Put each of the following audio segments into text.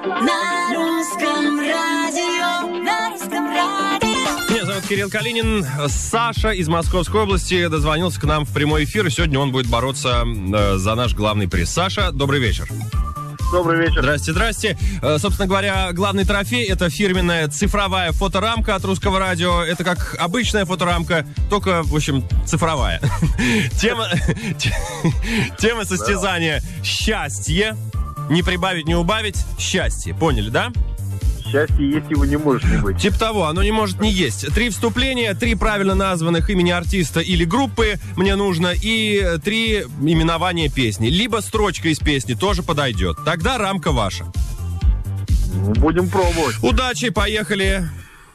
На русском радио, на русском радио. Меня зовут Кирилл Калинин. Саша из Московской области дозвонился к нам в прямой эфир, и сегодня он будет бороться за наш главный приз. Саша, добрый вечер. Добрый вечер. Здрасте. Собственно говоря, главный трофей — это фирменная цифровая фоторамка от Русского радио. Это как обычная фоторамка, только, в общем, цифровая. Тема состязания — счастье. Не прибавить, не убавить — счастье. Поняли, да? Счастье есть, его не может не быть. Типа того, оно не может не есть. 3 вступления, 3 правильно названных имени артиста или группы мне нужно, и 3 именования песни. Либо строчка из песни тоже подойдет. Тогда рамка ваша. Будем пробовать. Удачи, поехали.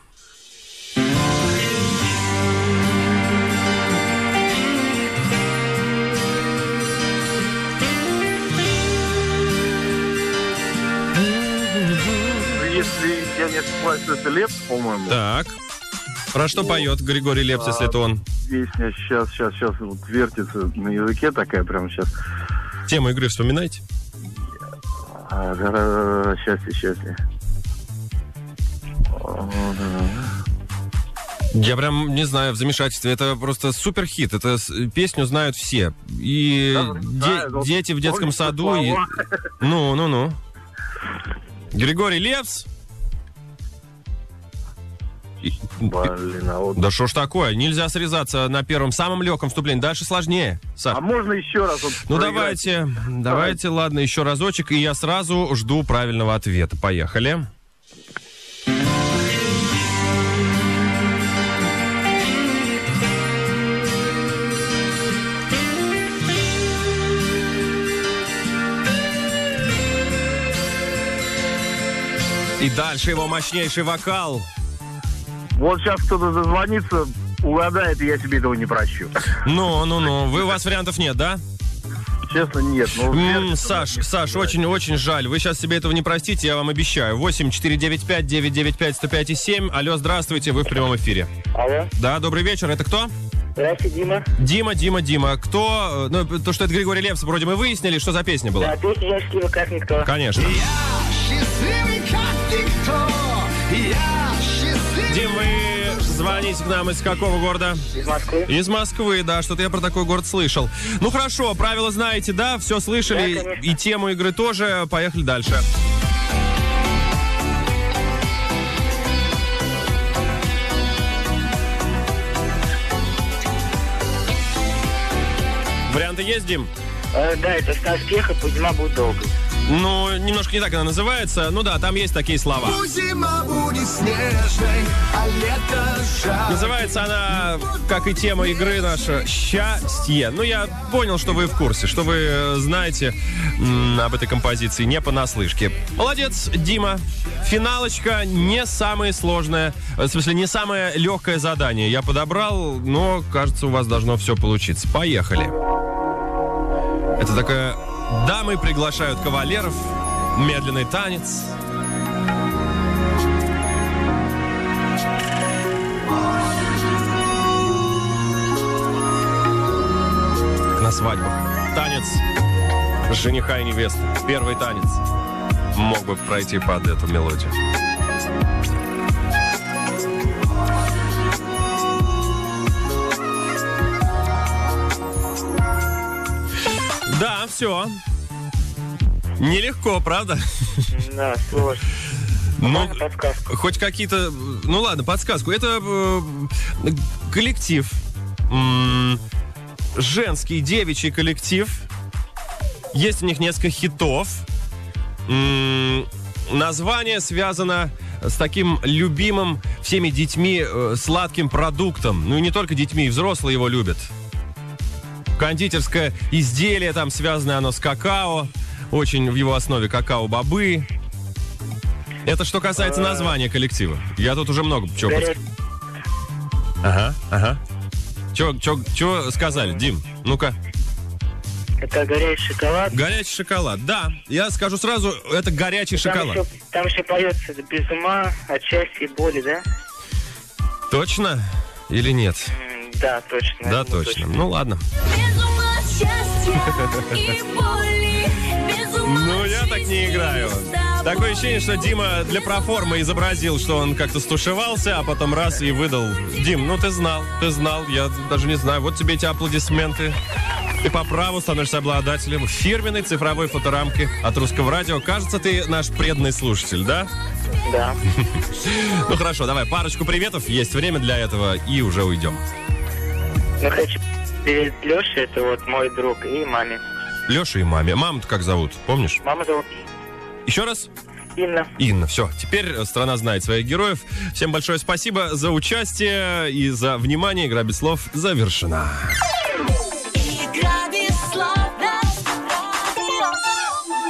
Если я не ошибаюсь, это Лепс, по-моему. Так. Про что поет Григорий Лепс, если это он? Песня сейчас вот вертится на языке такая прямо сейчас. Тему игры вспоминайте. Счастье. Я прям, не знаю, в замешательстве. Это просто суперхит. Это песню знают все. И дети в детском саду. И... Ну. Григорий Лепс. Блин, Да что ж такое? Нельзя срезаться на первом, самом легком вступлении. Дальше сложнее. Саш. А можно еще раз? Вот ну давайте, ладно, еще разочек. И я сразу жду правильного ответа. Поехали. И дальше его мощнейший вокал. Вот сейчас кто-то дозвонится, угадает, и я себе этого не прощу. Ну. У вас вариантов нет, да? Честно, нет. Саш, очень жаль. Вы сейчас себе этого не простите, я вам обещаю. 8-495-995-105-7. Алло, здравствуйте, вы в прямом эфире. Алло. Да, добрый вечер, это кто? Здравствуйте, Дима. Дима. Кто? Ну, то, что это Григорий Лепс, вроде мы выяснили, что за песня была. Да, песня «Я счастлива, как никто». Конечно. Дим, вы звоните к нам из какого города? Из Москвы. Из Москвы, да, что-то я про такой город слышал. Ну хорошо, правила знаете, да? Все слышали, да, и тему игры тоже. Поехали дальше. Варианты есть, Дим? Да, это «Стас Пьеха, пусть зима будет долгой». Ну, немножко не так она называется. Ну да, там есть такие слова. Зима будет снежной, а лето жаркое. Называется она, как и тема игры наша, «Счастье». Ну, я понял, что вы в курсе, что вы знаете об этой композиции не понаслышке. Молодец, Дима. Финалочка не самое сложное, в смысле, не самое легкое задание. Я подобрал, но, кажется, у вас должно все получиться. Поехали. Это такая... Дамы приглашают кавалеров. Медленный танец. На свадьбах. Танец жениха и невесты. Первый танец. Мог бы пройти под эту мелодию. Да, все. Нелегко, правда? Да, сложно. Ну, подсказку. Хоть какие-то... Ну ладно, подсказку. Это коллектив. Женский, девичий коллектив. Есть у них несколько хитов. Название связано с таким любимым всеми детьми сладким продуктом. Ну и не только детьми, и взрослые его любят. Кондитерское изделие, там связано оно с какао. Очень в его основе какао-бобы. Это что касается названия коллектива. Я тут уже много чего подсказал. Ага. Чё сказали, Дим? Ну-ка. Это горячий шоколад. Горячий шоколад, да. Я скажу сразу, это горячий шоколад. Там еще поется «Без ума от счастья и боли», да? Точно или нет? Да, точно. Да, точно. Ну, ладно. Без ума от счастья и боли, без ума Ну, я так не играю. Такое ощущение, что Дима для проформы изобразил, что он как-то стушевался, а потом раз и выдал. Дим, ну ты знал, я даже не знаю. Вот тебе эти аплодисменты. Ты по праву становишься обладателем фирменной цифровой фоторамки от Русского радио. Кажется, ты наш преданный слушатель, да? Да. Ну хорошо, давай парочку приветов, есть время для этого, и уже уйдем. Ну, хочу перед Лешей, это вот мой друг, и маме. Леша и маме. Маму-то как зовут, помнишь? Мама зовут Еще раз? Инна. Инна, все, теперь страна знает своих героев. Всем большое спасибо за участие и за внимание. Игра без слов завершена.